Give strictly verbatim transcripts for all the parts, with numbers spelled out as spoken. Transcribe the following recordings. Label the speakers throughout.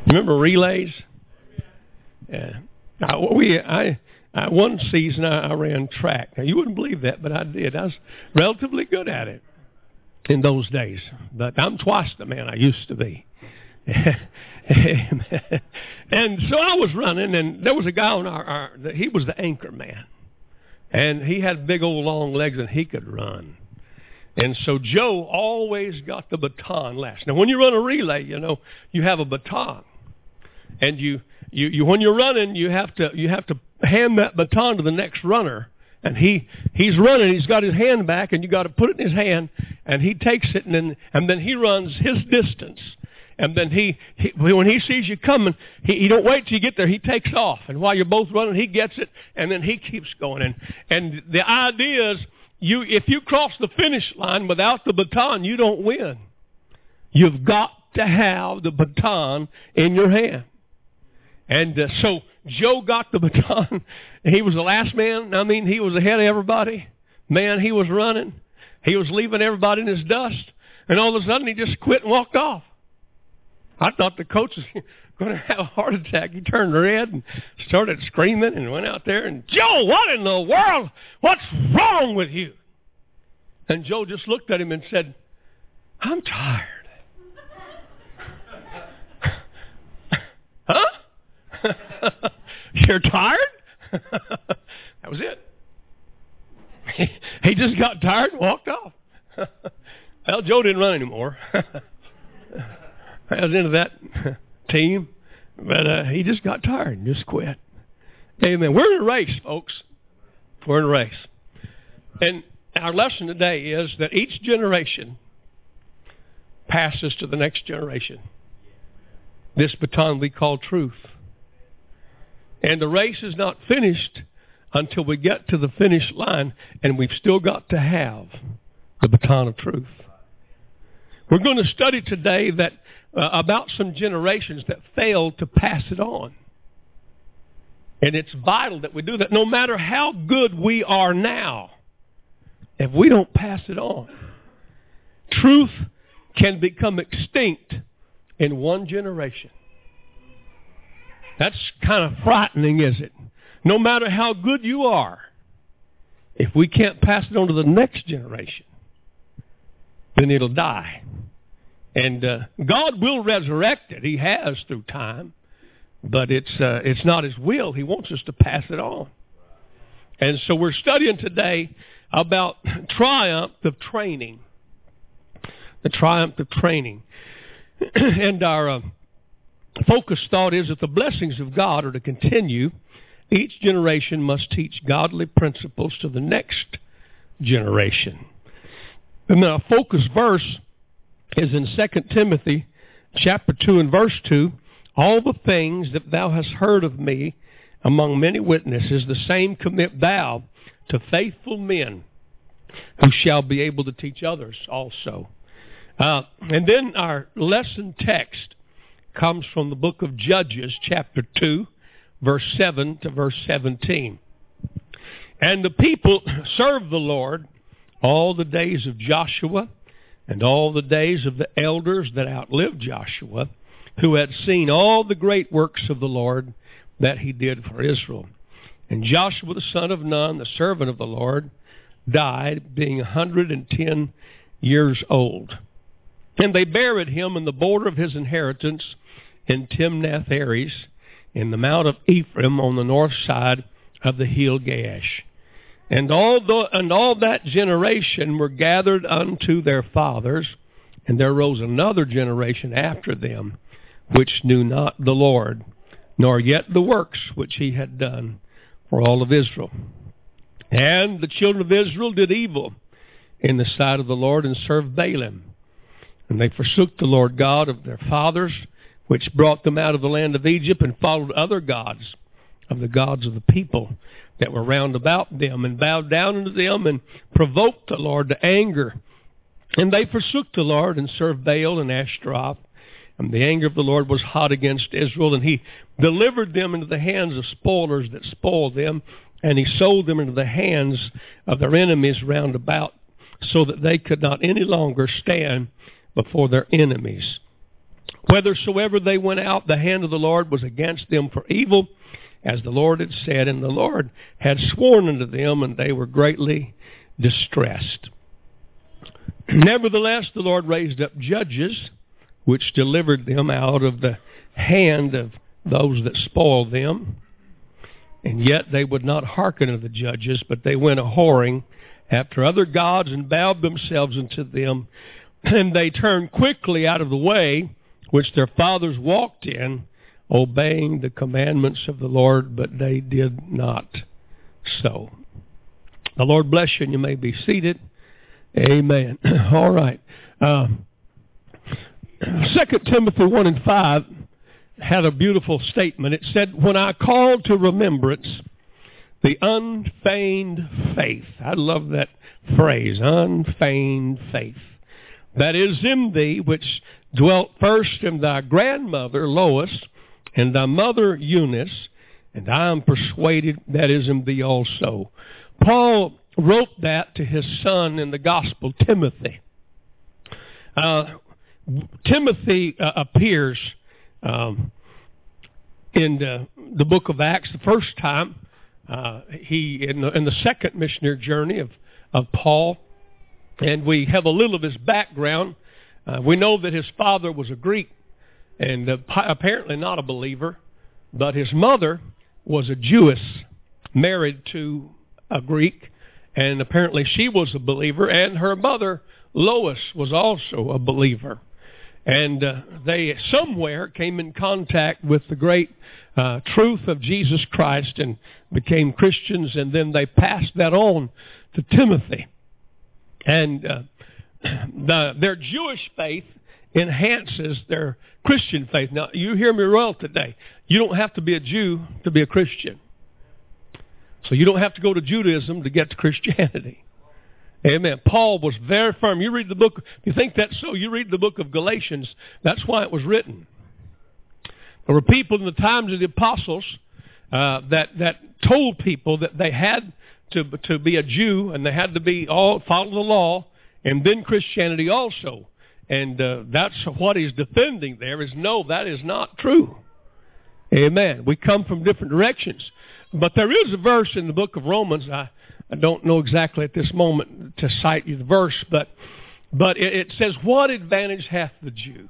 Speaker 1: Remember relays? Yeah. I, we, I, I, one season I, I ran track. Now, you wouldn't believe that, but I did. I was relatively good at it in those days. But I'm twice the man I used to be. And so I was running, and there was a guy on our, our, he was the anchor man. And he had big old long legs, and he could run. And so Joe always got the baton last. Now, when you run a relay, you know, you have a baton. And you, you, you when you're running, you have to you have to hand that baton to the next runner. And he, he's running, he's got his hand back, and you got to put it in his hand, and he takes it, and then and then he runs his distance. And then he, he when he sees you coming, he, he don't wait till you get there. He takes off. And while you're both running, he gets it, and then he keeps going. And and the idea is, you if you cross the finish line without the baton, you don't win. You've got to have the baton in your hand. And uh, so Joe got the baton. He was the last man. I mean, he was ahead of everybody. Man, he was running. He was leaving everybody in his dust. And all of a sudden, he just quit and walked off. I thought the coach was going to have a heart attack. He turned red and started screaming and went out there. And, Joe, what in the world? What's wrong with you? And Joe just looked at him and said, I'm tired. Huh? You're tired? That was it. He, he just got tired and walked off. Well, Joe didn't run anymore. I was into that team, but uh, he just got tired and just quit. Amen. We're in a race, folks. We're in a race. And our lesson today is that each generation passes to the next generation this baton we call truth. And the race is not finished until we get to the finish line, and we've still got to have the baton of truth. We're going to study today that uh, about some generations that failed to pass it on. And it's vital that we do that no matter how good we are now. If we don't pass it on, truth can become extinct in one generation. That's kind of frightening, is it? No matter how good you are, if we can't pass it on to the next generation, then it'll die. And uh, God will resurrect it. He has through time. But it's uh, it's not His will. He wants us to pass it on. And so we're studying today about triumph of training. The triumph of training. And our uh, focus thought is that the blessings of God are to continue. Each generation must teach godly principles to the next generation. And our focus verse is in Second Timothy chapter two and verse two. All the things that thou hast heard of me among many witnesses, the same commit thou to faithful men who shall be able to teach others also. Uh, and then our lesson text comes from the book of Judges, chapter two, verse seven to verse seventeen. And the people served the Lord all the days of Joshua and all the days of the elders that outlived Joshua, who had seen all the great works of the Lord that he did for Israel. And Joshua the son of Nun, the servant of the Lord, died, being a hundred and ten years old. And they buried him in the border of his inheritance in Timnath-Heres, in the mount of Ephraim on the north side of the hill Gaash. And all, the, and all that generation were gathered unto their fathers, and there rose another generation after them, which knew not the Lord, nor yet the works which he had done for all of Israel. And the children of Israel did evil in the sight of the Lord, and served Baalim. And they forsook the Lord God of their fathers, which brought them out of the land of Egypt, and followed other gods of the gods of the people that were round about them, and bowed down unto them, and provoked the Lord to anger. And they forsook the Lord, and served Baal and Ashtaroth. And the anger of the Lord was hot against Israel, and he delivered them into the hands of spoilers that spoiled them, and he sold them into the hands of their enemies round about, so that they could not any longer stand before their enemies. Whithersoever they went out, the hand of the Lord was against them for evil, as the Lord had said, and the Lord had sworn unto them, and they were greatly distressed. Nevertheless, the Lord raised up judges, which delivered them out of the hand of those that spoiled them. And yet they would not hearken unto the judges, but they went a-whoring after other gods, and bowed themselves unto them. And they turned quickly out of the way which their fathers walked in, obeying the commandments of the Lord, but they did not so. The Lord bless you, and you may be seated. Amen. All right. Uh, Second Timothy one and five had a beautiful statement. It said, when I call to remembrance the unfeigned faith. I love that phrase, unfeigned faith. That is in thee, which dwelt first in thy grandmother Lois, and thy mother Eunice, and I am persuaded that is in thee also. Paul wrote that to his son in the gospel, Timothy. Uh, Timothy uh, appears um, in the, the book of Acts the first time. Uh, he in the, in the second missionary journey of, of Paul, and we have a little of his background. Uh, we know that his father was a Greek, and uh, apparently not a believer, but his mother was a Jewess, married to a Greek, and apparently she was a believer, and her mother, Lois, was also a believer. And uh, they somewhere came in contact with the great uh, truth of Jesus Christ and became Christians, and then they passed that on to Timothy. And uh, the, their Jewish faith enhances their Christian faith. Now, you hear me well today. You don't have to be a Jew to be a Christian. So you don't have to go to Judaism to get to Christianity. Amen. Paul was very firm. You read the book, if you think that's so, you read the book of Galatians. That's why it was written. There were people in the times of the apostles uh, that, that told people that they had to, to be a Jew, and they had to be all follow the law, and then Christianity also. And uh, that's what he's defending there is, no, that is not true. Amen. We come from different directions. But there is a verse in the book of Romans, I, I don't know exactly at this moment to cite you the verse, but, but it, it says, what advantage hath the Jew?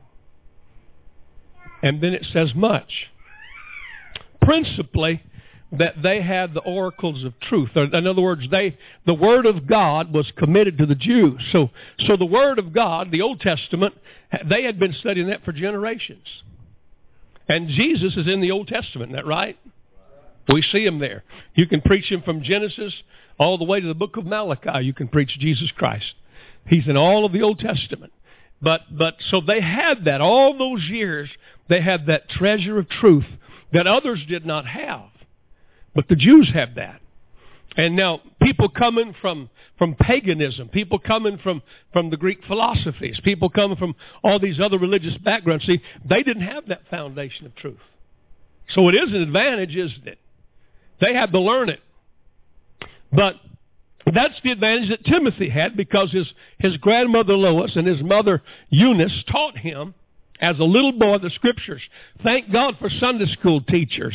Speaker 1: And then it says much. Principally, that they had the oracles of truth. In other words, they the Word of God was committed to the Jews. So, so the Word of God, the Old Testament, they had been studying that for generations. And Jesus is in the Old Testament, isn't that right? We see him there. You can preach him from Genesis all the way to the book of Malachi. You can preach Jesus Christ. He's in all of the Old Testament. But but so they had that. All those years, they had that treasure of truth that others did not have. But the Jews have that. And now, people coming from, from paganism, people coming from, from the Greek philosophies, people coming from all these other religious backgrounds, see, they didn't have that foundation of truth. So it is an advantage, isn't it? They had to learn it. But that's the advantage that Timothy had, because his, his grandmother Lois and his mother Eunice taught him as a little boy the Scriptures. Thank God for Sunday school teachers.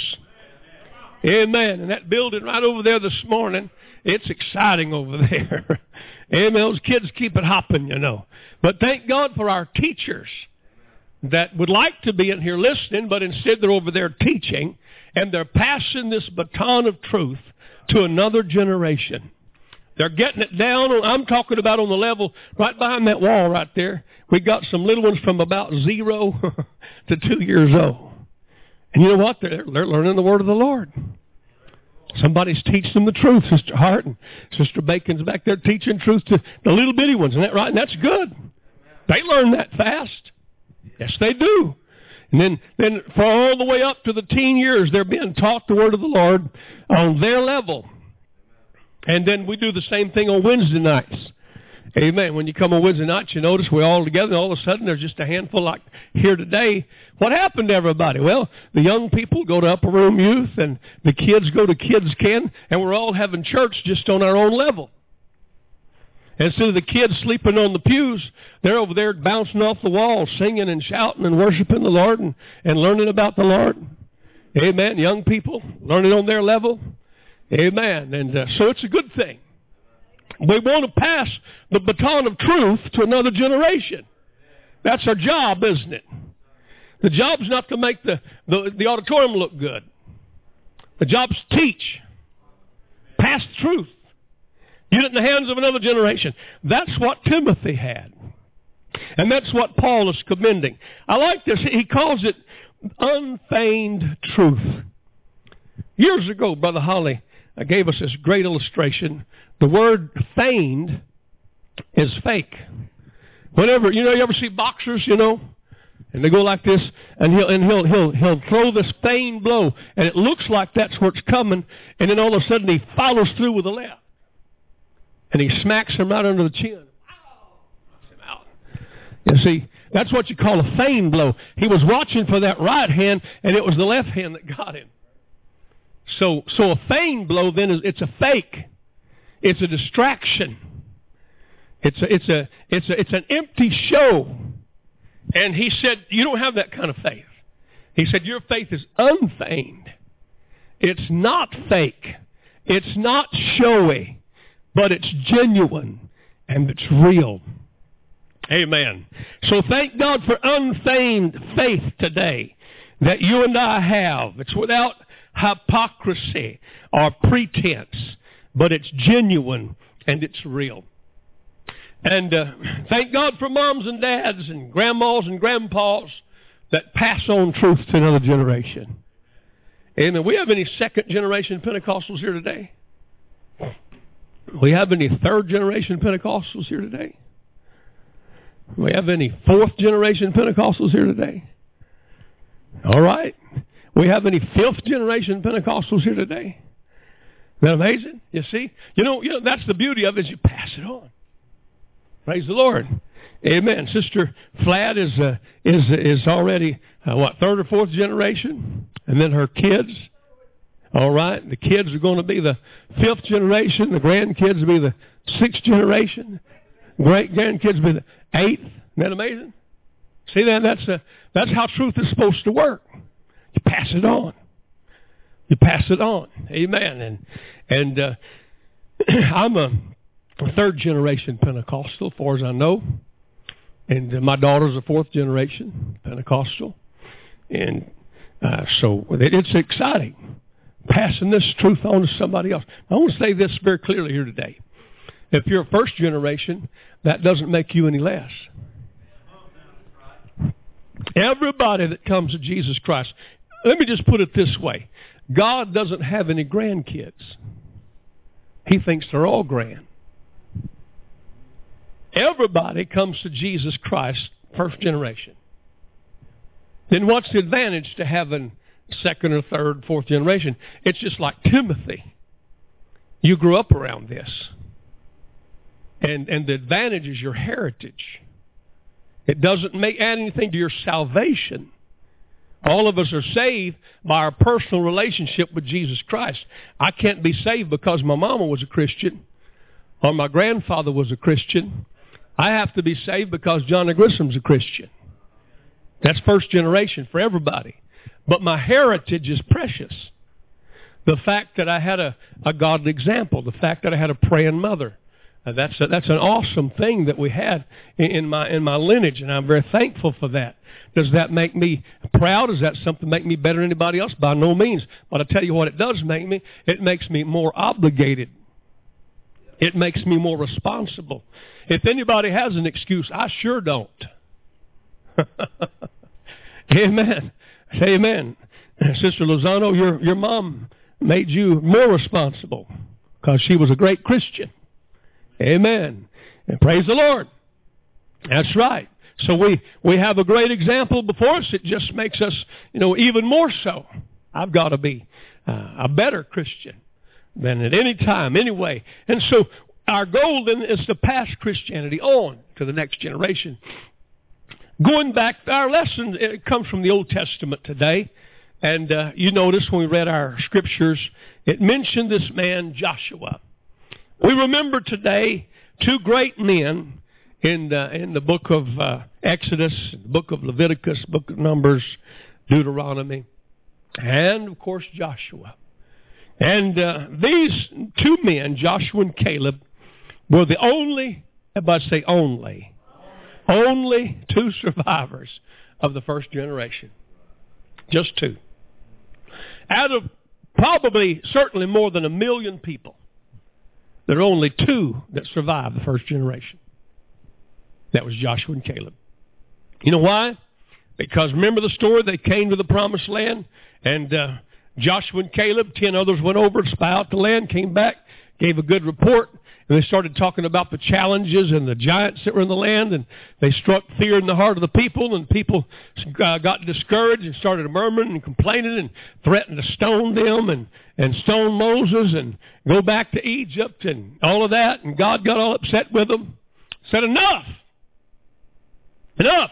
Speaker 1: Amen. And that building right over there this morning, it's exciting over there. Amen. Those kids keep it hopping, you know. But thank God for our teachers that would like to be in here listening, but instead they're over there teaching, and they're passing this baton of truth to another generation. They're getting it down. I'm talking about on the level right behind that wall right there. We got some little ones from about zero to two years old. And you know what? They're, they're learning the word of the Lord. Somebody's teaching them the truth. Sister Hart and Sister Bacon's back there teaching truth to the little bitty ones. Isn't that right? And that's good. They learn that fast. Yes, they do. And then, then for all the way up to the teen years, they're being taught the word of the Lord on their level. And then we do the same thing on Wednesday nights. Amen. When you come on Wednesday nights, you notice we're all together, and all of a sudden there's just a handful like here today. What happened to everybody? Well, the young people go to upper room youth, and the kids go to kids' ken, and we're all having church just on our own level. Instead of the kids sleeping on the pews, they're over there bouncing off the walls, singing and shouting and worshiping the Lord and, and learning about the Lord. Amen. Young people learning on their level. Amen. And uh, so it's a good thing. We want to pass the baton of truth to another generation. That's our job, isn't it? The job's not to make the, the, the auditorium look good. The job's to teach. Pass the truth. Get it in the hands of another generation. That's what Timothy had. And that's what Paul is commending. I like this. He calls it unfeigned truth. Years ago, Brother Holly gave us this great illustration. The word feigned is fake. Whenever, you know, you ever see boxers, you know, and they go like this, and he'll and he'll he'll he'll throw this feigned blow, and it looks like that's where it's coming, and then all of a sudden he follows through with the left. And he smacks him right under the chin. Knocks him out. You see, that's what you call a feigned blow. He was watching for that right hand, and it was the left hand that got him. So, so a feigned blow then is it's a fake. It's a distraction. It's a, it's a, it's a, it's an empty show. And he said, you don't have that kind of faith. He said, your faith is unfeigned. It's not fake. It's not showy. But it's genuine and it's real. Amen. So thank God for unfeigned faith today that you and I have. It's without hypocrisy or pretense, but it's genuine and it's real. And uh, thank God for moms and dads and grandmas and grandpas that pass on truth to another generation. Amen. We have any second generation Pentecostals here today? We have any third generation Pentecostals here today? We have any fourth generation Pentecostals here today? All right. We have any fifth generation Pentecostals here today? Isn't that amazing? You see? You know, you know that's the beauty of it, is you pass it on. Praise the Lord. Amen. Sister Fladd is uh, is is already uh, what, third or fourth generation, and then her kids. All right, the kids are going to be the fifth generation. The grandkids will be the sixth generation. Great grandkids will be the eighth. Isn't that amazing? See that? That's a, that's how truth is supposed to work. You pass it on. You pass it on. Amen. And and uh, I'm a third generation Pentecostal, as far as I know, and uh, my daughter's a fourth generation Pentecostal, and uh, so it's exciting. Passing this truth on to somebody else. I want to say this very clearly here today. If you're a first generation, that doesn't make you any less. Everybody that comes to Jesus Christ, let me just put it this way. God doesn't have any grandkids. He thinks they're all grand. Everybody comes to Jesus Christ, first generation. Then what's the advantage to having second or third, fourth generation? It's just like Timothy. You grew up around this. And and the advantage is your heritage. It doesn't make add anything to your salvation. All of us are saved by our personal relationship with Jesus Christ. I can't be saved because my mama was a Christian or my grandfather was a Christian. I have to be saved because John Grissom's a Christian. That's first generation for everybody. But my heritage is precious. The fact that I had a, a godly example, the fact that I had a praying mother, uh, that's a, that's an awesome thing that we had in, in my in my lineage, and I'm very thankful for that. Does that make me proud? Does that something make me better than anybody else? By no means. But I tell you what it does make me. It makes me more obligated. It makes me more responsible. If anybody has an excuse, I sure don't. Amen. Say amen. Sister Lozano, your your mom made you more responsible because she was a great Christian. Amen. And praise the Lord. That's right. So we, we have a great example before us. It just makes us, you know, even more so. I've got to be uh, a better Christian than at any time, anyway. And so our goal then is to pass Christianity on to the next generation. Going back, our lesson, it comes from the Old Testament today. And uh, you notice when we read our scriptures, it mentioned this man Joshua. We remember today two great men in the, in the book of uh, Exodus, the book of Leviticus, book of Numbers, Deuteronomy, and, of course, Joshua. And uh, these two men, Joshua and Caleb, were the only, everybody say only, only two survivors of the first generation. Just two. Out of probably, certainly more than a million people, there are only two that survived the first generation. That was Joshua and Caleb. You know why? Because remember the story? They came to the promised land, and uh, Joshua and Caleb, ten others went over to spy out the land, came back, gave a good report, and they started talking about the challenges and the giants that were in the land, and they struck fear in the heart of the people, and people uh, got discouraged and started murmuring and complaining and threatened to stone them and, and stone Moses and go back to Egypt and all of that, and God got all upset with them. Said, enough! Enough!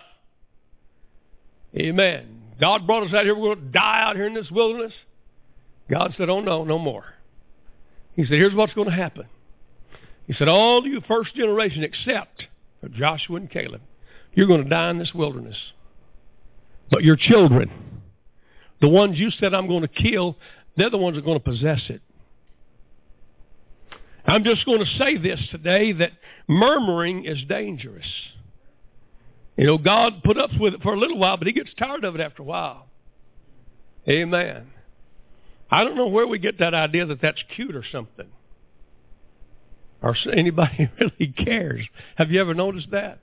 Speaker 1: Amen. God brought us out here. We're going to die out here in this wilderness. God said, oh no, no more. He said, here's what's going to happen. He said, all you first generation except for Joshua and Caleb, you're going to die in this wilderness. But your children, the ones you said I'm going to kill, they're the ones that are going to possess it. I'm just going to say this today, that murmuring is dangerous. You know, God put up with it for a little while, but he gets tired of it after a while. Amen. I don't know where we get that idea that that's cute or something. Or anybody really cares. Have you ever noticed that?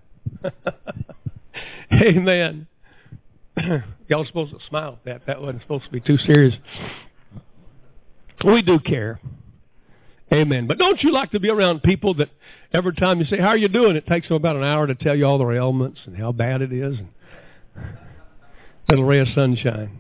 Speaker 1: Amen. Y'all supposed to smile at that. That wasn't supposed to be too serious. We do care. Amen. But don't you like to be around people that every time you say, how are you doing? It takes them about an hour to tell you all their ailments and how bad it is. And little ray of sunshine.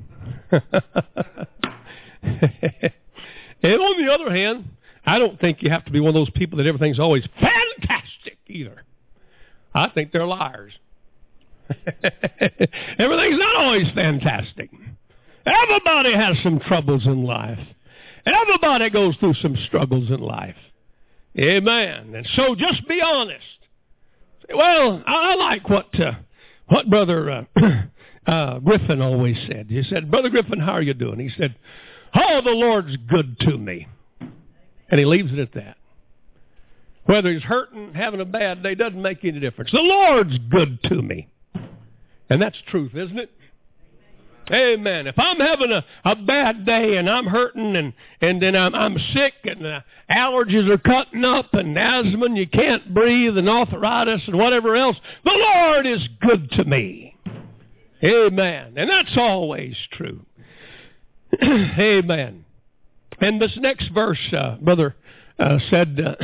Speaker 1: And on the other hand, I don't think you have to be one of those people that everything's always fantastic either. I think they're liars. Everything's not always fantastic. Everybody has some troubles in life. Everybody goes through some struggles in life. Amen. And so just be honest. Say, well, I like what uh, what Brother uh, uh, Griffin always said. He said, Brother Griffin, how are you doing? He said, oh, the Lord's good to me. And he leaves it at that. Whether he's hurting, having a bad day, doesn't make any difference. The Lord's good to me. And that's truth, isn't it? Amen. If I'm having a, a bad day and I'm hurting and, and then I'm, I'm sick and uh, allergies are cutting up and asthma and you can't breathe and arthritis and whatever else, the Lord is good to me. Amen. And that's always true. Amen. And this next verse, uh, brother, uh, said, uh,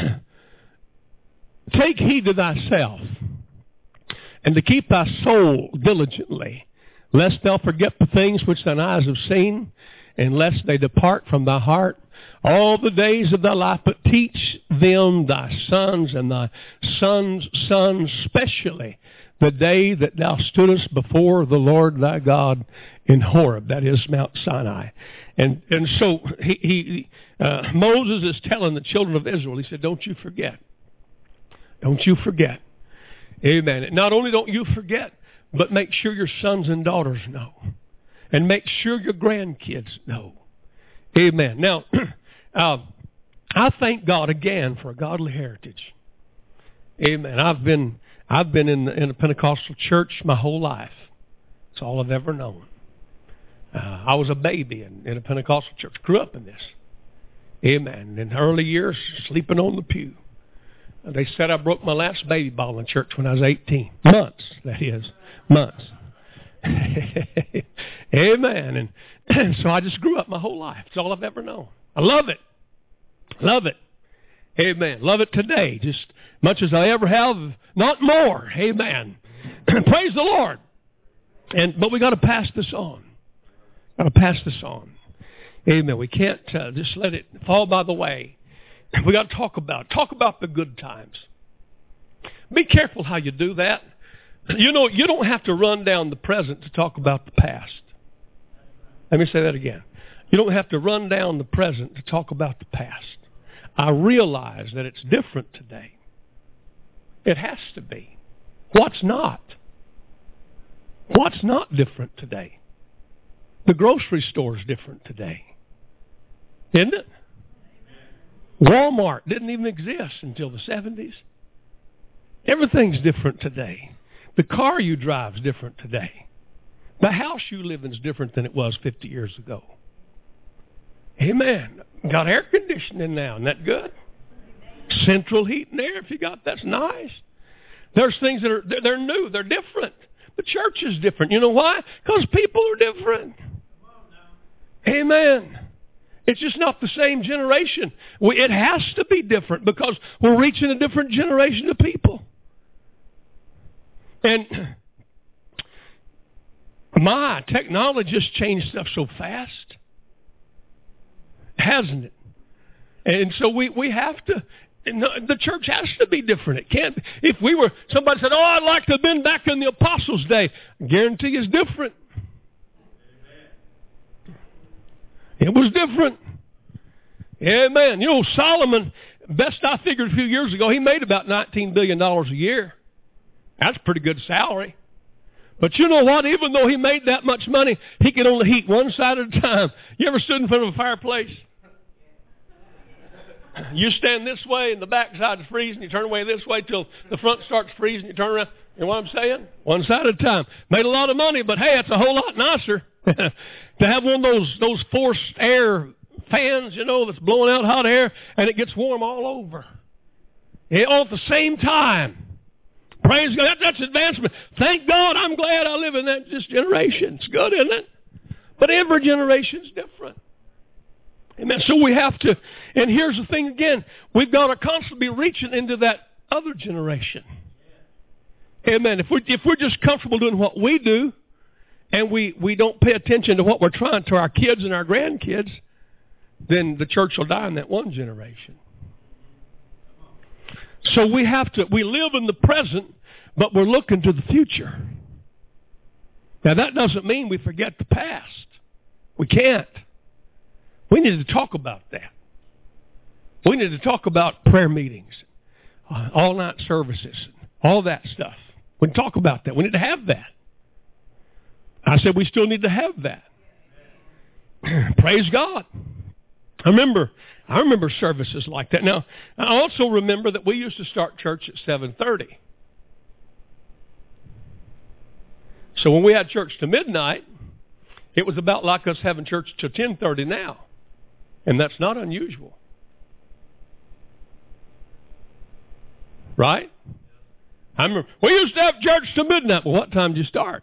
Speaker 1: take heed to thyself and to keep thy soul diligently, lest thou forget the things which thine eyes have seen, and lest they depart from thy heart all the days of thy life. But teach them thy sons and thy sons' sons, especially the day that thou stoodest before the Lord thy God in Horeb, that is Mount Sinai. And and so he, he uh, Moses is telling the children of Israel, he said, don't you forget. Don't you forget. Amen. And not only don't you forget, but make sure your sons and daughters know. And make sure your grandkids know. Amen. Now, uh, I thank God again for a godly heritage. Amen. I've been I've been in, the, in a Pentecostal church my whole life. That's all I've ever known. Uh, I was a baby in, in a Pentecostal church. Grew up in this. Amen. In the early years, sleeping on the pew. They said I broke my last baby ball in church when I was eighteen. Months, that is. Months. Amen. And so I just grew up my whole life. It's all I've ever known. I love it. Love it. Amen. Love it today. Just much as I ever have, not more. Amen. Praise the Lord. And but we got to pass this on. Got to pass this on. Amen. We can't uh, just let it fall by the way. We got to talk about it. Talk about the good times. Be careful how you do that. You know, you don't have to run down the present to talk about the past. Let me say that again. You don't have to run down the present to talk about the past. I realize that it's different today. It has to be. What's not? What's not different today? The grocery store is different today. Isn't it? Walmart didn't even exist until the seventies. Everything's different today. The car you drive is different today. The house you live in is different than it was fifty years ago. Amen. Got air conditioning now. Isn't that good? Central heat and air, if you got, that's nice. There's things that are, they're, they're new. They're different. The church is different. You know why? Because people are different. Amen. It's just not the same generation. We, it has to be different because we're reaching a different generation of people. And my, technology has changed stuff so fast. Hasn't it? And so we, we have to, the church has to be different. It can't, if we were, somebody said, oh, I'd like to have been back in the Apostles' day. I guarantee it's different. It was different. Amen. You know, Solomon, best I figured a few years ago, he made about nineteen billion dollars a year. That's a pretty good salary. But you know what? Even though he made that much money, he could only heat one side at a time. You ever stood in front of a fireplace? You stand this way and the back side's freezing. You turn away this way till the front starts freezing. You turn around. You know what I'm saying? One side at a time. Made a lot of money, but hey, it's a whole lot nicer to have one of those those forced air fans, you know, that's blowing out hot air, and it gets warm all over. Yeah, all at the same time. Praise God. That, that's advancement. Thank God. I'm glad I live in that this generation. It's good, isn't it? But every generation's different. Amen. So we have to, and here's the thing again, we've got to constantly be reaching into that other generation. Amen. If we're, if we're just comfortable doing what we do, and we, we don't pay attention to what we're trying to our kids and our grandkids, then the church will die in that one generation. So we have to, we live in the present, but we're looking to the future. Now that doesn't mean we forget the past. We can't. We need to talk about that. We need to talk about prayer meetings, uh, all-night services, all that stuff. We can talk about that. We need to have that. I said we still need to have that. Praise God. I remember, I remember services like that. Now, I also remember that we used to start church at seven thirty. So when we had church to midnight, it was about like us having church till ten thirty now. And that's not unusual. Right? I remember, we used to have church to midnight. Well, what time did you start?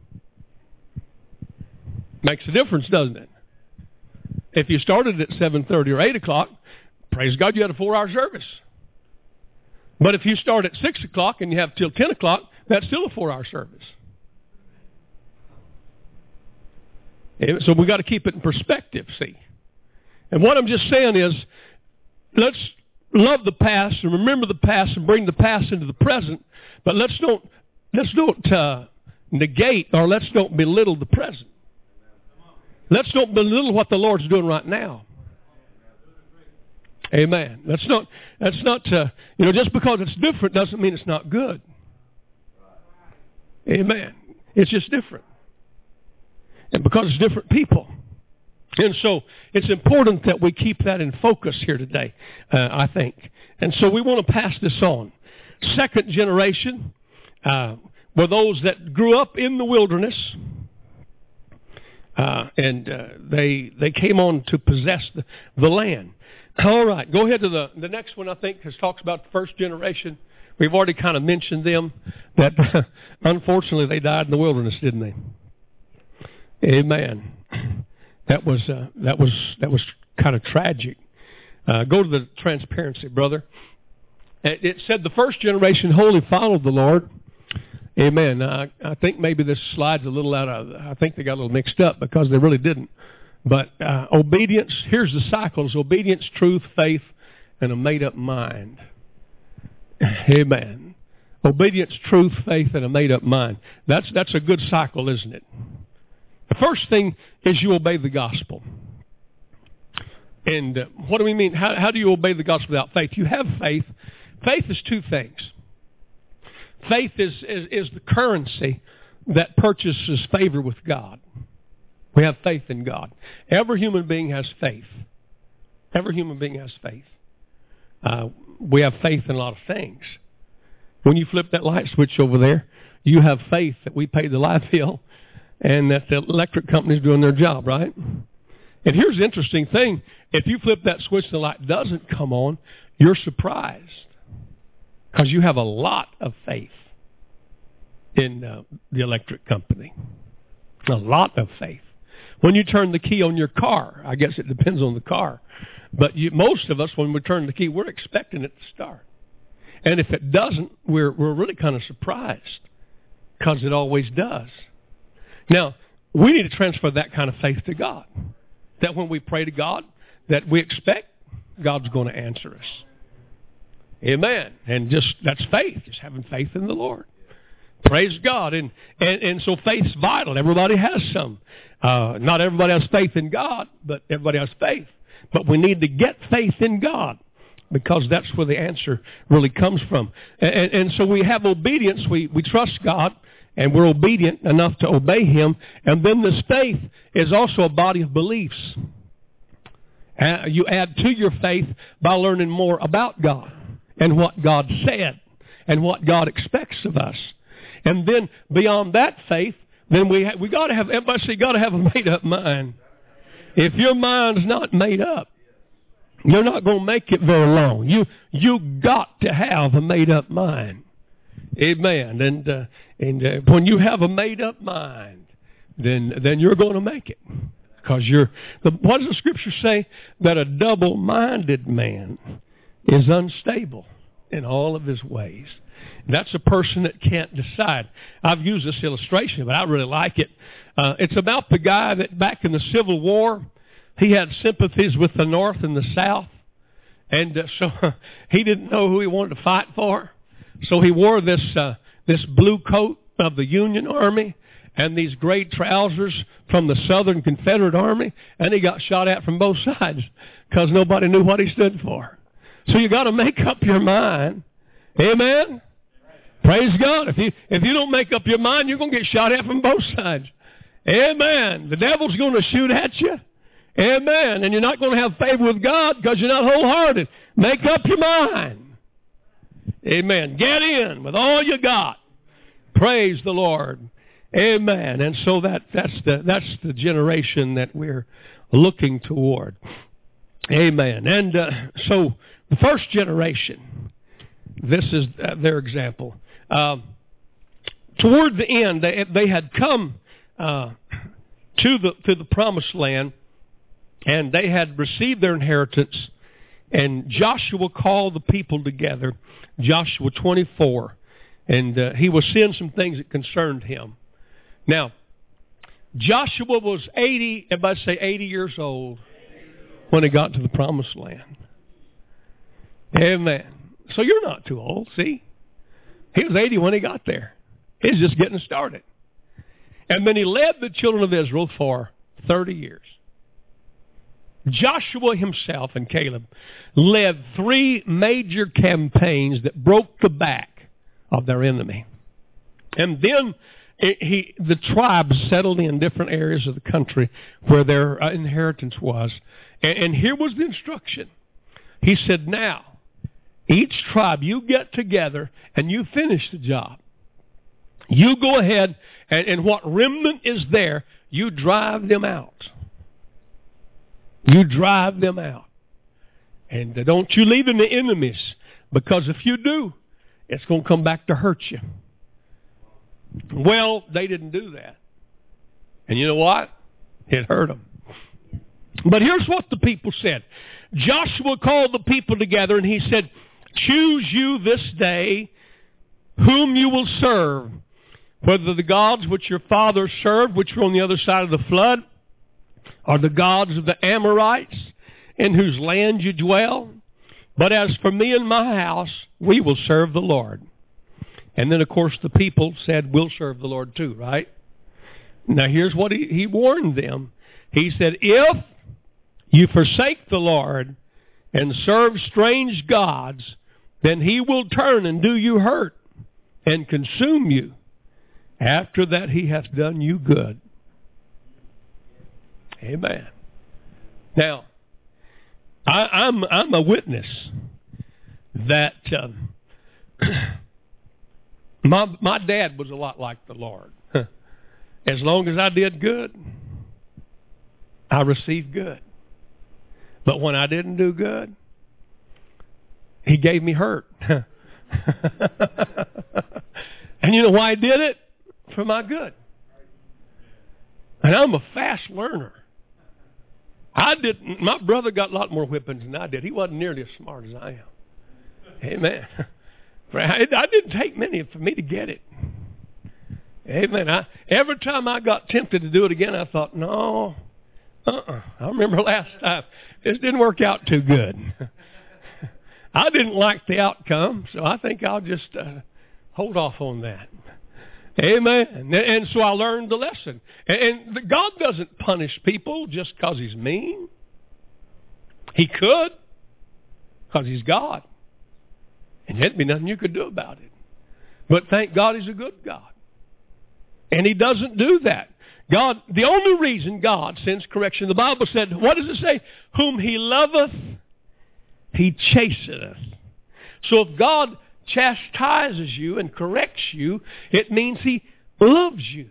Speaker 1: Makes a difference, doesn't it? If you started at seven thirty or eight o'clock, praise God, you had a four-hour service. But if you start at six o'clock and you have till ten o'clock, that's still a four-hour service. So we've got to keep it in perspective, see. And what I'm just saying is, let's love the past and remember the past and bring the past into the present, but let's don't, let's don't uh, negate or let's don't belittle the present. Let's don't belittle what the Lord's doing right now. Amen. That's not, that's not, uh, you know, just because it's different doesn't mean it's not good. Amen. It's just different. And because it's different people. And so it's important that we keep that in focus here today, uh, I think. And so we want to pass this on. Second generation uh, were those that grew up in the wilderness. Uh, and uh, they they came on to possess the, the land. All right, go ahead to the, the next one, I think, because talks about the first generation. We've already kind of mentioned them, that unfortunately they died in the wilderness, didn't they? Amen. That was uh, that was that was kind of tragic. Uh, go to the transparency, brother. It, it said the first generation wholly followed the Lord. Amen. Uh, I think maybe this slide's a little out of, I think they got a little mixed up because they really didn't. But uh, obedience, here's the cycles: obedience, truth, faith, and a made-up mind. Amen. Obedience, truth, faith, and a made-up mind. That's that's a good cycle, isn't it? The first thing is you obey the gospel. And uh, what do we mean? How, how do you obey the gospel without faith? You have faith. Faith is two things. faith is, is, is the currency that purchases favor with God. We have faith in God. Every human being has faith. Every human being has faith. Uh, we have faith in a lot of things. When you flip that light switch over there, you have faith that we pay the light bill and that the electric company's doing their job, right? And here's the interesting thing. If you flip that switch and the light doesn't come on, you're surprised because you have a lot of faith in uh, the electric company. A lot of faith. When you turn the key on your car, I guess it depends on the car, but you, most of us, when we turn the key, we're expecting it to start. And if it doesn't, we're, we're really kind of surprised because it always does. Now, we need to transfer that kind of faith to God. That when we pray to God, that we expect God's going to answer us. Amen. And just, that's faith, just having faith in the Lord. Praise God. And, and, and so faith's vital. Everybody has some. Uh, not everybody has faith in God, but everybody has faith. But we need to get faith in God because that's where the answer really comes from. And, and, and so we have obedience. We, we trust God, and we're obedient enough to obey Him. And then this faith is also a body of beliefs. Uh, you add to your faith by learning more about God and what God said and what God expects of us. And then beyond that faith, then we ha- we got to have, everybody say, got to have a made-up mind. If your mind's not made up, you're not going to make it very long. You you got to have a made-up mind. Amen. And uh, and uh, when you have a made-up mind, then then you're going to make it. Because you're, the, what does the Scripture say? That a double-minded man is unstable in all of his ways. That's a person that can't decide. I've used this illustration, but I really like it. Uh, it's about the guy that back in the Civil War, he had sympathies with the North and the South. And uh, so he didn't know who he wanted to fight for. So he wore this uh, this blue coat of the Union Army and these gray trousers from the Southern Confederate Army, and he got shot at from both sides because nobody knew what he stood for. So you got to make up your mind. Amen? Praise God. If you if you don't make up your mind, you're going to get shot at from both sides. Amen. The devil's going to shoot at you. Amen. And you're not going to have favor with God because you're not wholehearted. Make up your mind. Amen. Get in with all you got. Praise the Lord. Amen. And so that, that's the that's the generation that we're looking toward. Amen. And uh, so the first generation, this is uh, their example. Uh, toward the end, they they had come uh, to the to the promised land, and they had received their inheritance. And Joshua called the people together, Joshua twenty-four, and uh, he was seeing some things that concerned him. Now, Joshua was eighty, everybody say eighty years old when he got to the promised land. Amen. So you're not too old, see? He was eighty when he got there. He was just getting started. And then he led the children of Israel for thirty years. Joshua himself and Caleb led three major campaigns that broke the back of their enemy. And then it, he, the tribes settled in different areas of the country where their uh, inheritance was. And, and here was the instruction. He said, now, each tribe, you get together and you finish the job. You go ahead and, and what remnant is there, you drive them out. You drive them out. And uh, don't you leave them to enemies, because if you do, it's going to come back to hurt you. Well, they didn't do that. And you know what? It hurt them. But here's what the people said. Joshua called the people together and he said, choose you this day whom you will serve, whether the gods which your fathers served, which were on the other side of the flood, or the gods of the Amorites, in whose land you dwell. But as for me and my house, we will serve the Lord. And then, of course, the people said, we'll serve the Lord too, right? Now, here's what he, he warned them. He said, if you forsake the Lord and serve strange gods, then he will turn and do you hurt and consume you after that he hath done you good. Amen. Now, I, I'm I'm a witness that um, my my dad was a lot like the Lord. As long as I did good, I received good. But when I didn't do good, he gave me hurt. And you know why he did it? For my good. And I'm a fast learner. I didn't. My brother got a lot more whippings than I did. He wasn't nearly as smart as I am. Amen. I didn't take many for me to get it. Amen. I, every time I got tempted to do it again, I thought, no, uh-uh. I remember last time. This didn't work out too good. I didn't like the outcome, so I think I'll just uh, hold off on that. Amen. And, and so I learned the lesson. And, and God doesn't punish people just because he's mean. He could, because he's God. And there'd be nothing you could do about it. But thank God he's a good God. And he doesn't do that. God, the only reason God sends correction, the Bible said, what does it say? Whom he loveth, he chasteneth. So if God chastises you and corrects you, it means he loves you.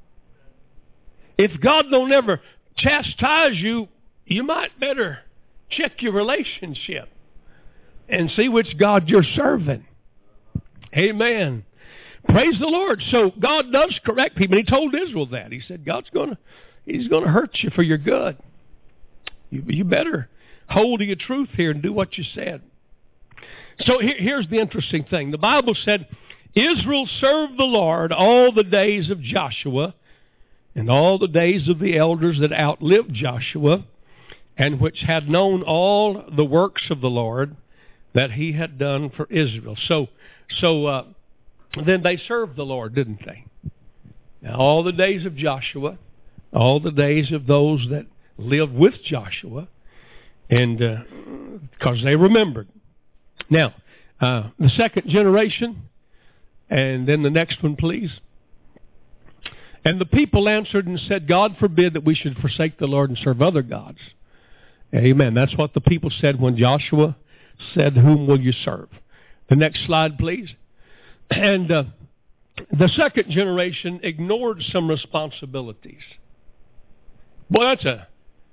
Speaker 1: If God don't ever chastise you, you might better check your relationship and see which God you're serving. Amen. Praise the Lord. So God does correct people. He told Israel that. He said, God's going to, he's going to hurt you for your good. You, you better hold to your truth here and do what you said. So here, here's the interesting thing. The Bible said, Israel served the Lord all the days of Joshua and all the days of the elders that outlived Joshua, and which had known all the works of the Lord that he had done for Israel. So, so uh, then they served the Lord, didn't they? Now, all the days of Joshua, all the days of those that lived with Joshua, and because uh, they remembered. Now, uh, the second generation, and then the next one, please. And the people answered and said, God forbid that we should forsake the Lord and serve other gods. Amen. That's what the people said when Joshua said, whom will you serve? The next slide, please. And uh, the second generation ignored some responsibilities. Boy, that's a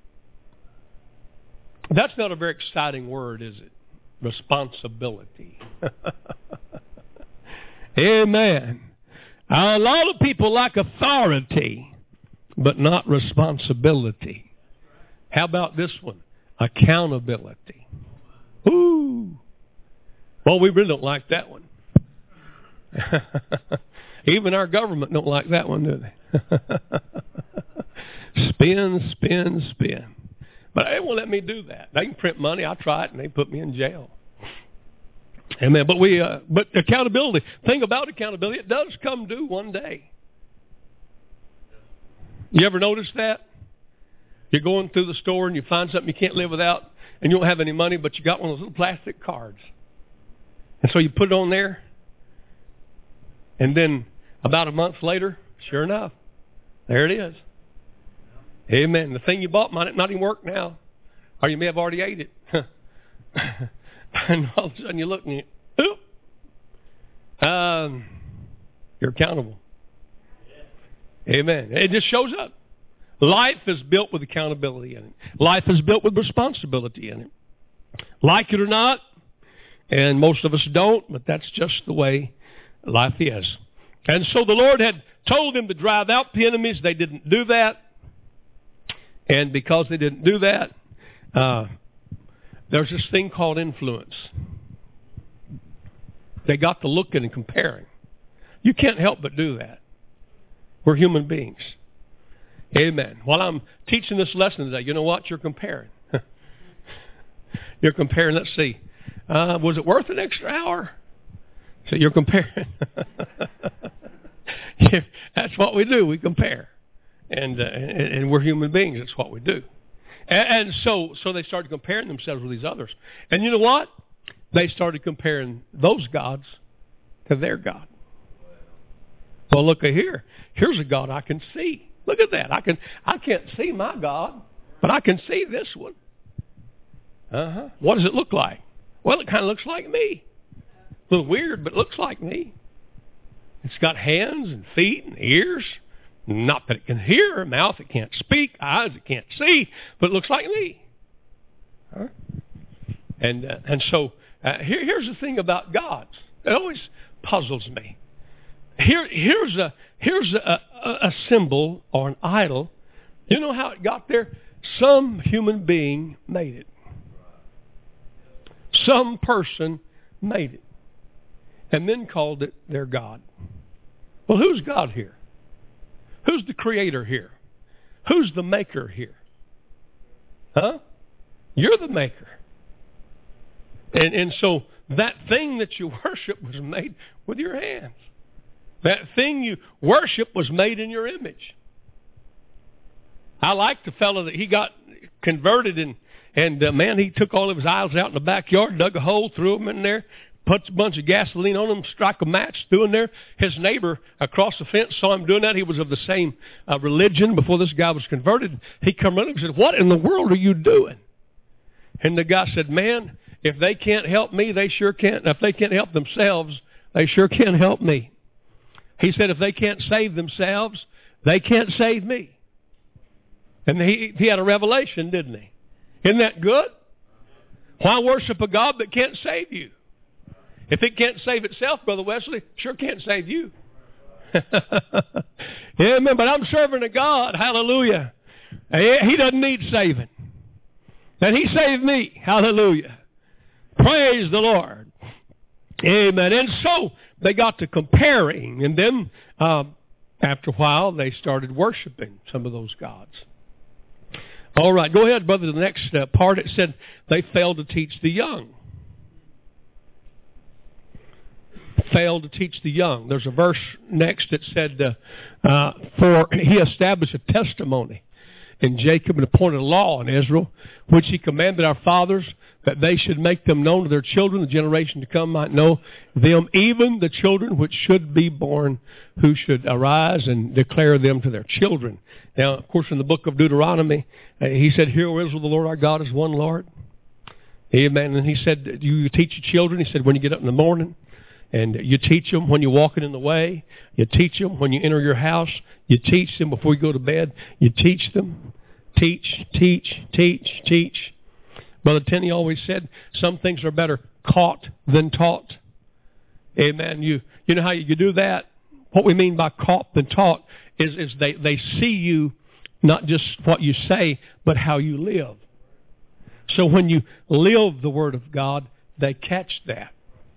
Speaker 1: that's not a very exciting word, is it? Responsibility. Amen. A lot of people like authority, but not responsibility. How about this one? Accountability. Ooh. Well, we really don't like that one. Even our government don't like that one, do they? Spin, spin, spin. But they won't let me do that. They can print money. I try it, and they put me in jail. Amen. But we, uh, but accountability. Thing about accountability, it does come due one day. You ever notice that? You're going through the store and you find something you can't live without, and you don't have any money, but you got one of those little plastic cards. And so you put it on there, and then about a month later, sure enough, there it is. Amen. The thing you bought might not even work now, or you may have already ate it. And all of a sudden you look and you, oop, um, you're accountable. Amen. It just shows up. Life is built with accountability in it. Life is built with responsibility in it. Like it or not, and most of us don't, but that's just the way life is. And so the Lord had told them to drive out the enemies. They didn't do that. And because they didn't do that, uh, there's this thing called influence. They got to looking and comparing. You can't help but do that. We're human beings. Amen. While I'm teaching this lesson today, you know what? You're comparing. You're comparing. Let's see. Uh, was it worth an extra hour? So you're comparing. Yeah, that's what we do. We compare. And, uh, and and we're human beings. That's what we do. And, and so so they started comparing themselves with these others. And you know what? They started comparing those gods to their God. Well, look at here. Here's a God I can see. Look at that. I can. I can't see my God, but I can see this one. Uh-huh. What does it look like? Well, it kind of looks like me. A little weird, but it looks like me. It's got hands and feet and ears. Not that it can hear, a mouth it can't speak, eyes it can't see, but it looks like me. Huh? And uh, and so uh, here here's the thing about gods. It always puzzles me. Here here's a here's a, a, a symbol or an idol. You know how it got there? Some human being made it. Some person made it, and then called it their God. Well, who's God here? Who's the creator here? Who's the maker here? Huh? You're the maker. And and so that thing that you worship was made with your hands. That thing you worship was made in your image. I like the fellow that he got converted and And, uh, man, he took all of his idols out in the backyard, dug a hole, threw them in there, put a bunch of gasoline on them, struck a match, threw in there. His neighbor across the fence saw him doing that. He was of the same uh, religion before this guy was converted. He come running and said, "What in the world are you doing?" And the guy said, "Man, if they can't help me, they sure can't. If they can't help themselves, they sure can't help me." He said, "If they can't save themselves, they can't save me." And he, he had a revelation, didn't he? Isn't that good? Why worship a God that can't save you? If it can't save itself, Brother Wesley, sure can't save you. Amen. But I'm serving a God, hallelujah. He doesn't need saving. And He saved me, hallelujah. Praise the Lord. Amen. And so they got to comparing, and then uh, after a while they started worshiping some of those gods. All right, go ahead, brother, to the next uh, part. It said they failed to teach the young. Failed to teach the young. There's a verse next that said, uh, uh, for he established a testimony in Jacob and appointed a law in Israel, which he commanded our fathers, that they should make them known to their children, the generation to come might know them, even the children which should be born, who should arise and declare them to their children. Now, of course, in the book of Deuteronomy, uh, he said, "Hear, O Israel, the Lord our God is one Lord." Amen. And he said, you teach your children. He said, when you get up in the morning, and you teach them when you're walking in the way. You teach them when you enter your house. You teach them before you go to bed. You teach them. Teach, teach, teach, teach. Brother Tenney always said, some things are better caught than taught. Amen. You you know how you do that? What we mean by caught than taught is, is they, they see you, not just what you say, but how you live. So when you live the Word of God, they catch that.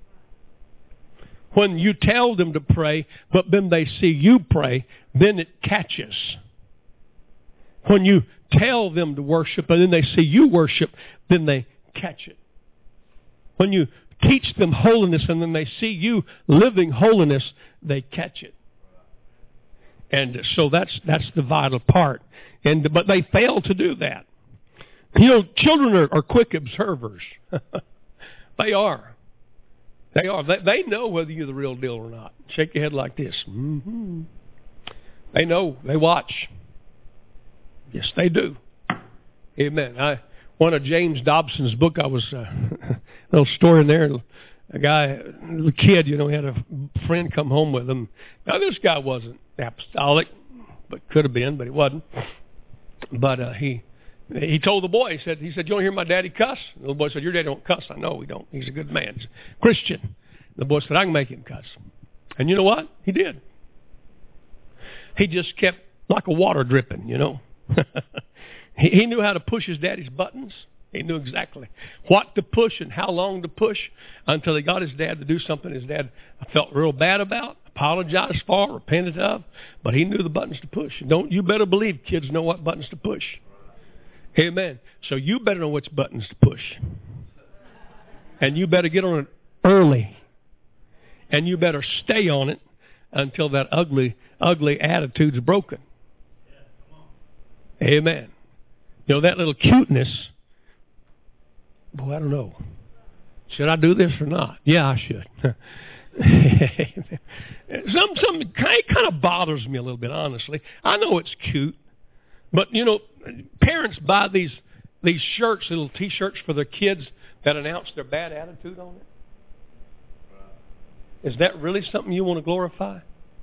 Speaker 1: When you tell them to pray, but then they see you pray, then it catches. When you tell them to worship and then they see you worship, then they catch it. When you teach them holiness and then they see you living holiness, they catch it. And so that's that's the vital part. And but they fail to do that. You know, children are, are quick observers. They are. They are. They, they know whether you're the real deal or not. Shake your head like this. Mm-hmm. They know. They watch. Yes, they do. Amen. I, one of James Dobson's book, I was, uh, a little story in there. A guy, a little kid, you know, he had a friend come home with him. Now, this guy wasn't apostolic, but could have been, but he wasn't. But uh, he he told the boy, he said, he said, "You want to hear my daddy cuss?" And the little boy said, "Your daddy don't cuss." "I know he don't. He's a good man. He's a Christian." The boy said, "I can make him cuss." And you know what? He did. He just kept like a water dripping, you know. he, he knew how to push his daddy's buttons. He knew exactly what to push and how long to push until he got his dad to do something his dad felt real bad about, apologized for, repented of, but he knew the buttons to push. And don't you better believe kids know what buttons to push. Amen. So you better know which buttons to push. And you better get on it early. And you better stay on it until that ugly, ugly attitude's broken. Amen. You know, that little cuteness, boy, I don't know. Should I do this or not? Yeah, I should. some some it kind of bothers me a little bit, honestly. I know it's cute, but you know, parents buy these these shirts, little T-shirts for their kids that announce their bad attitude on it. Is that really something you want to glorify?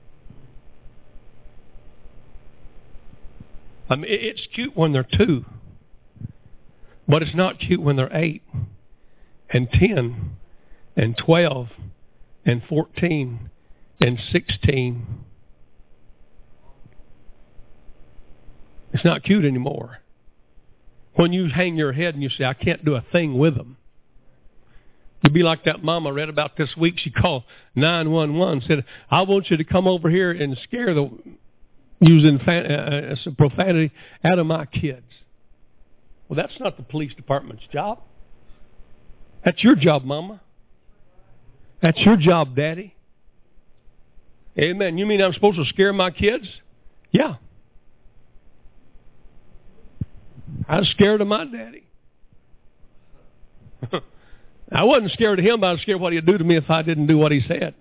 Speaker 1: I mean, it's cute when they're two, but it's not cute when they're eight and ten and twelve and fourteen and sixteen. It's not cute anymore. When you hang your head and you say, I can't do a thing with them. You'd be like that mom I read about this week. She called nine one one, said, I want you to come over here and scare the, using fan, uh, some profanity, out of my kids. Well, that's not the police department's job. That's your job, Mama. That's your job, Daddy. Amen. You mean I'm supposed to scare my kids? Yeah. I was scared of my daddy. I wasn't scared of him, but I was scared of what he'd do to me if I didn't do what he said.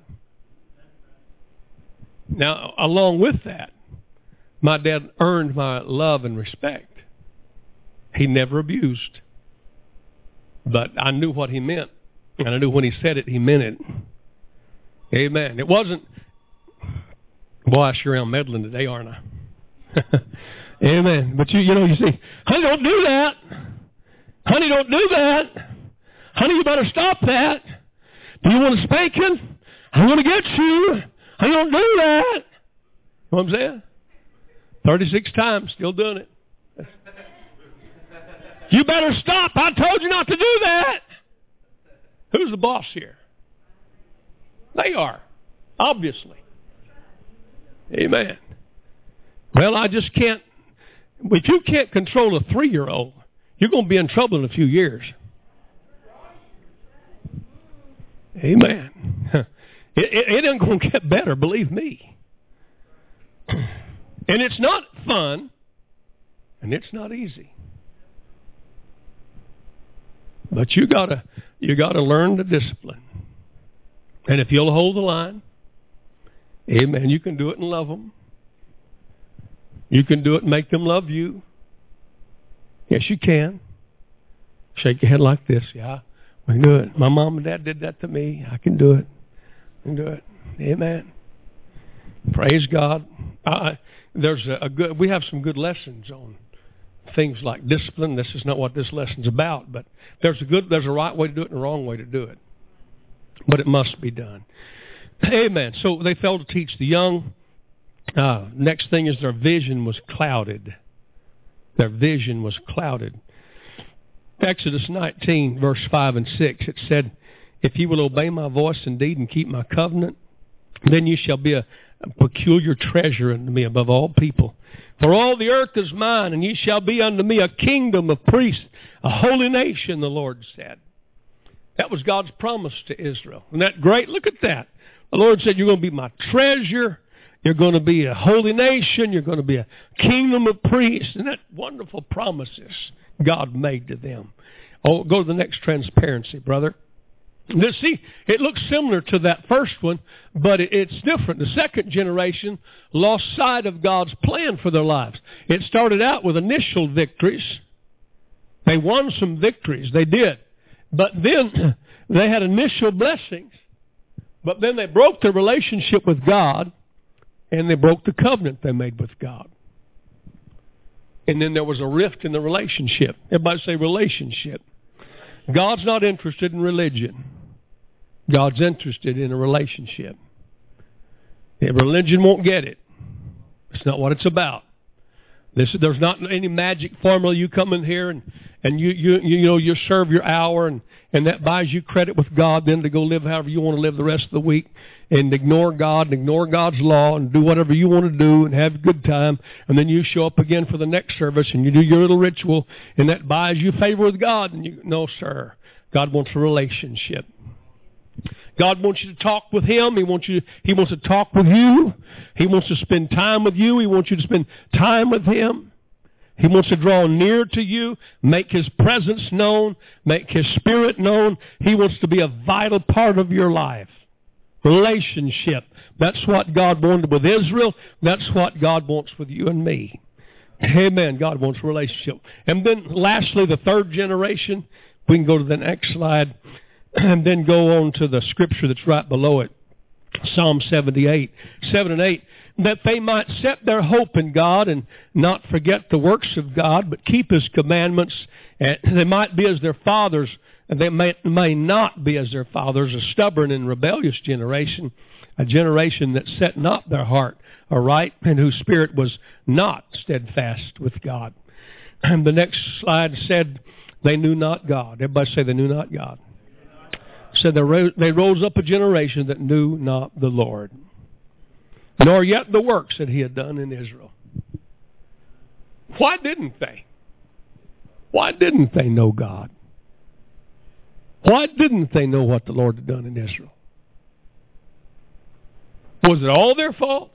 Speaker 1: Now, along with that, my dad earned my love and respect. He never abused. But I knew what he meant. And I knew when he said it, he meant it. Amen. It wasn't, boy, I sure am meddling today, aren't I? Amen. But you, you know, you say, honey, don't do that. Honey, don't do that. Honey, you better stop that. Do you want a spanking? I'm going to get you. Honey, don't do that. You know what I'm saying? thirty-six times, still doing it. You better stop. I told you not to do that. Who's the boss here? They are, obviously. Amen. Well, I just can't. If you can't control a three-year-old, you're going to be in trouble in a few years. Amen. It, it, it ain't going to get better, believe me. And it's not fun, and it's not easy. But you gotta you gotta learn the discipline. And if you'll hold the line, amen, you can do it and love them. You can do it and make them love you. Yes, you can. Shake your head like this. Yeah, we can do it. My mom and dad did that to me. I can do it. I can do it. Amen. Praise God. I, there's a, a good. We have some good lessons on things like discipline. This is not what this lesson's about, but there's a good, there's a right way to do it and a wrong way to do it. But it must be done. Amen. So they failed to teach the young. Uh, next thing is their vision was clouded. Their vision was clouded. Exodus nineteen, verse five and six, it said, if you will obey my voice indeed and keep my covenant, then you shall be a, a peculiar treasure unto me above all people. For all the earth is mine, and ye shall be unto me a kingdom of priests, a holy nation, the Lord said. That was God's promise to Israel. Isn't that great? Look at that. The Lord said, you're going to be my treasure. You're going to be a holy nation. You're going to be a kingdom of priests. And that wonderful promises God made to them. Oh, go to the next transparency, brother. This, see, it looks similar to that first one, but it, it's different. The second generation lost sight of God's plan for their lives. It started out with initial victories. They won some victories. They did. But then they had initial blessings. But then they broke their relationship with God, and they broke the covenant they made with God. And then there was a rift in the relationship. Everybody say relationship. God's not interested in religion. God's interested in a relationship. If religion won't get it. It's not what it's about. This, there's not any magic formula. You come in here and, and you, you you know you serve your hour and, and that buys you credit with God then to go live however you want to live the rest of the week and ignore God and ignore God's law and do whatever you want to do and have a good time, and then you show up again for the next service and you do your little ritual and that buys you favor with God. And you, no, sir. God wants a relationship. God wants you to talk with Him. He wants you. He wants to talk with you. He wants to spend time with you. He wants you to spend time with Him. He wants to draw near to you, make His presence known, make His Spirit known. He wants to be a vital part of your life. Relationship. That's what God wanted with Israel. That's what God wants with you and me. Amen. God wants a relationship. And then lastly, the third generation. We can go to the next slide and then go on to the scripture that's right below it. Psalm seventy-eight, seven and eight. That they might set their hope in God and not forget the works of God, but keep His commandments. And they might be as their fathers, and they may, may not be as their fathers, a stubborn and rebellious generation, a generation that set not their heart aright, and whose spirit was not steadfast with God. And the next slide said, they knew not God. Everybody say they knew not God. Said so they rose up a generation that knew not the Lord, nor yet the works that He had done in Israel. Why didn't they? Why didn't they know God? Why didn't they know what the Lord had done in Israel? Was it all their fault?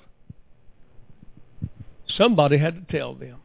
Speaker 1: Somebody had to tell them.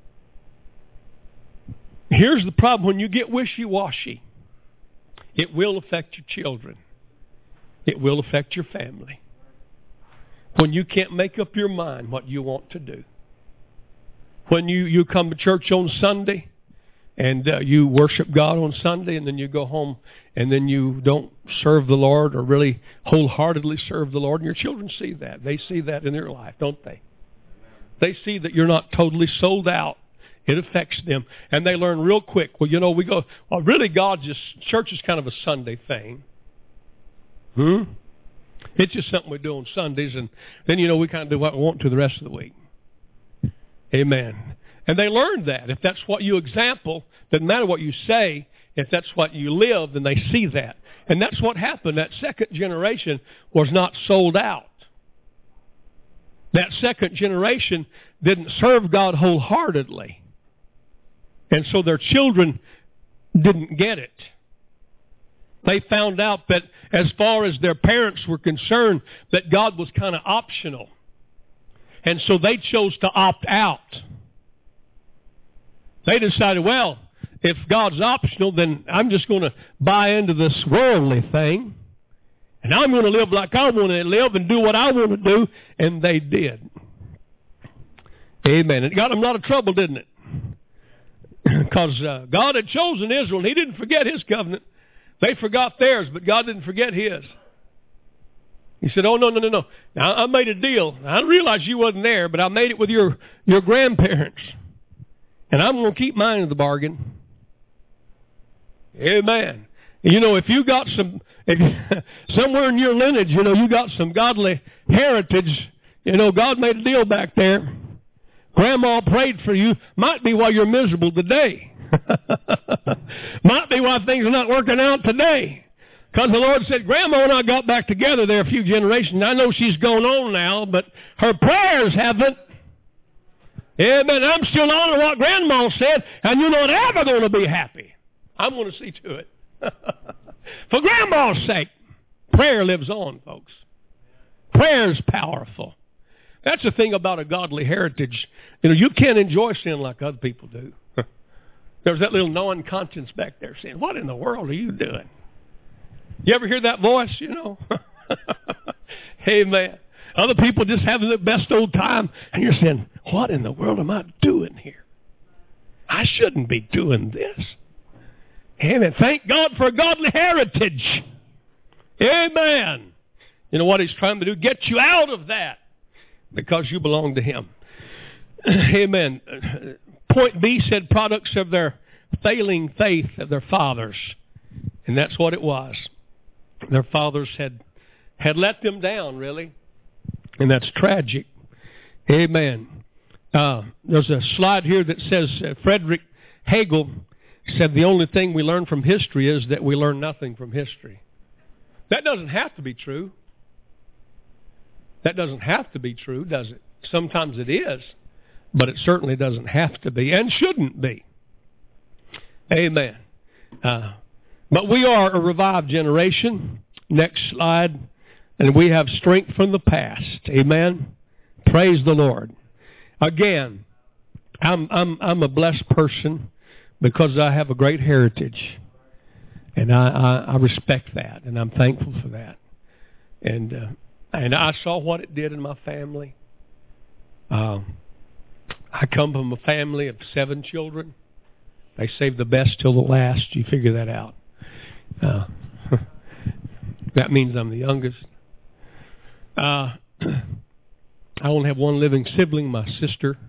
Speaker 1: Here's the problem. When you get wishy-washy, it will affect your children. It will affect your family. When you can't make up your mind what you want to do. When you, you come to church on Sunday and uh, you worship God on Sunday, and then you go home and then you don't serve the Lord or really wholeheartedly serve the Lord, and your children see that. They see that in their life, don't they? They see that you're not totally sold out. It affects them. And they learn real quick. Well, you know, we go, well, really God just, church is kind of a Sunday thing. Hmm? It's just something we do on Sundays. And then, you know, we kind of do what we want to the rest of the week. Amen. And they learn that. If that's what you example, doesn't matter what you say. If that's what you live, then they see that. And that's what happened. That second generation was not sold out. That second generation didn't serve God wholeheartedly. And so their children didn't get it. They found out that as far as their parents were concerned, that God was kind of optional. And so they chose to opt out. They decided, well, if God's optional, then I'm just going to buy into this worldly thing. And I'm going to live like I want to live and do what I want to do. And they did. Amen. It got them a lot of trouble, didn't it? Because uh, God had chosen Israel, and He didn't forget His covenant. They forgot theirs, but God didn't forget His. He said, oh, no, no, no, no. Now, I made a deal. I realized you wasn't there, but I made it with your, your grandparents. And I'm going to keep mine in the bargain. Amen. You know, if you got some, if, somewhere in your lineage, you know, you got some godly heritage, you know, God made a deal back there. Grandma prayed for you. Might be why you're miserable today. Might be why things are not working out today. Because the Lord said, Grandma and I got back together there a few generations. I know she's gone on now, but her prayers haven't. Amen. I'm still honoring what Grandma said, and you're not ever going to be happy. I'm going to see to it. For Grandma's sake, prayer lives on, folks. Prayer is powerful. That's the thing about a godly heritage. You know, you can't enjoy sin like other people do. There's that little gnawing conscience back there saying, what in the world are you doing? You ever hear that voice, you know? Amen. Other people just having the best old time, and you're saying, what in the world am I doing here? I shouldn't be doing this. Amen. Thank God for a godly heritage. Amen. You know what He's trying to do? Get you out of that. Because you belong to Him. Amen. Point B said products of their failing faith of their fathers. And that's what it was. Their fathers had had let them down, really. And that's tragic. Amen. Uh, there's a slide here that says uh, Frederick Hegel said the only thing we learn from history is that we learn nothing from history. That doesn't have to be true. That doesn't have to be true, does it? Sometimes it is, but it certainly doesn't have to be and shouldn't be. Amen. Uh, but we are a revived generation. Next slide. And we have strength from the past. Amen. Praise the Lord. Again, I'm I'm I'm a blessed person because I have a great heritage. And I, I, I respect that, and I'm thankful for that. And uh, and I saw what it did in my family. Um, I come from a family of seven children. They saved the best till the last. You figure that out. Uh, that means I'm the youngest. Uh, I only have one living sibling, my sister.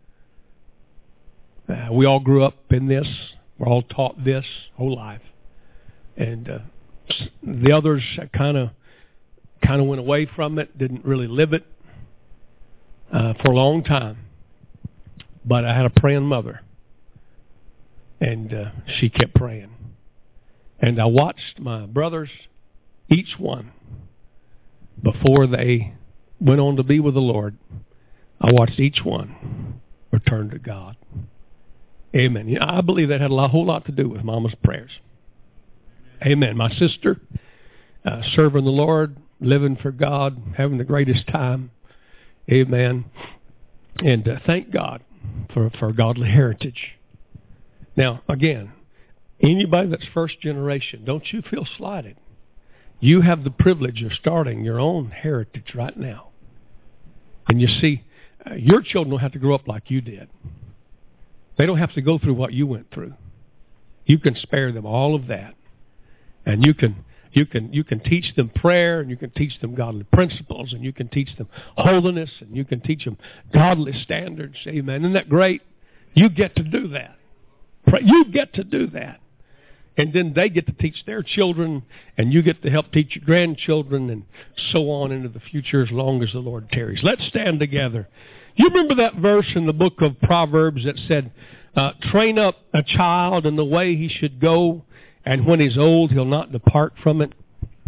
Speaker 1: Uh, we all grew up in this. We're all taught this whole life. And uh, the others kind of kind of went away from it, didn't really live it uh, for a long time. But I had a praying mother. And uh, she kept praying. And I watched my brothers, each one, before they went on to be with the Lord, I watched each one return to God. Amen. You know, I believe that had a whole lot to do with Mama's prayers. Amen. My sister, uh, serving the Lord, living for God, having the greatest time. Amen. And uh, thank God for, for godly heritage. Now, again, anybody that's first generation, don't you feel slighted. You have the privilege of starting your own heritage right now. And you see, uh, your children don't have to grow up like you did. They don't have to go through what you went through. You can spare them all of that. And you can you can you can teach them prayer, and you can teach them godly principles, and you can teach them holiness, and you can teach them godly standards. Amen. Isn't that great? You get to do that. You get to do that. And then they get to teach their children, and you get to help teach your grandchildren, and so on into the future as long as the Lord tarries. Let's stand together. You remember that verse in the book of Proverbs that said, uh, train up a child in the way he should go, and when he's old, he'll not depart from it?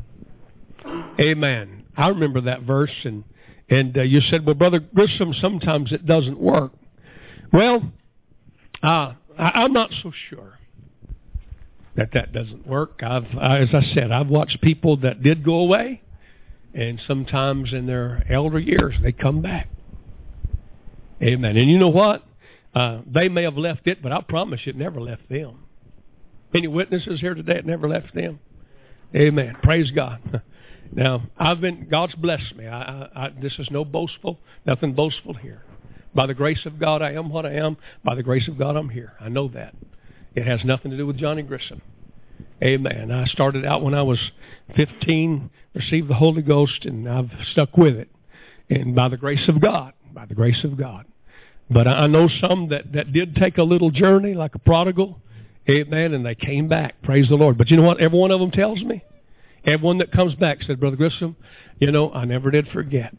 Speaker 1: Amen. I remember that verse, and, and uh, you said, well, Brother Grissom, sometimes it doesn't work. Well, uh, I, I'm not so sure that that doesn't work. I've, I, as I said, I've watched people that did go away, and sometimes in their elder years, they come back. Amen. And you know what? Uh, they may have left it, but I promise you it never left them. Any witnesses here today? It never left them. Amen. Praise God. Now, I've been, God's blessed me. I, I, I, this is no boastful, nothing boastful here. By the grace of God, I am what I am. By the grace of God, I'm here. I know that. It has nothing to do with Johnny Grissom. Amen. I started out when I was fifteen, received the Holy Ghost, and I've stuck with it. And by the grace of God, by the grace of God. But I know some that, that did take a little journey, like a prodigal. Amen. And they came back. Praise the Lord. But you know what every one of them tells me? Everyone that comes back said, Brother Grissom, you know, I never did forget.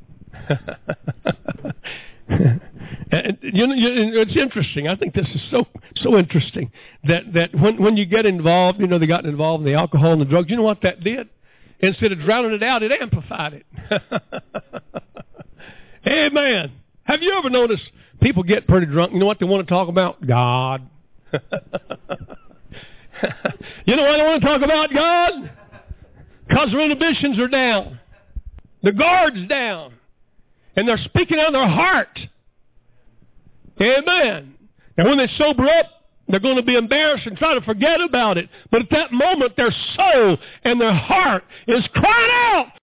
Speaker 1: And, you know, it's interesting. I think this is so so interesting that, that when, when you get involved, you know, they got involved in the alcohol and the drugs. You know what that did? Instead of drowning it out, it amplified it. Amen. Have you ever noticed people get pretty drunk? You know what they want to talk about? God. You know why they want to talk about God? Because their inhibitions are down. The guard's down. And they're speaking out of their heart. Amen. And when they sober up, they're going to be embarrassed and try to forget about it. But at that moment, their soul and their heart is crying out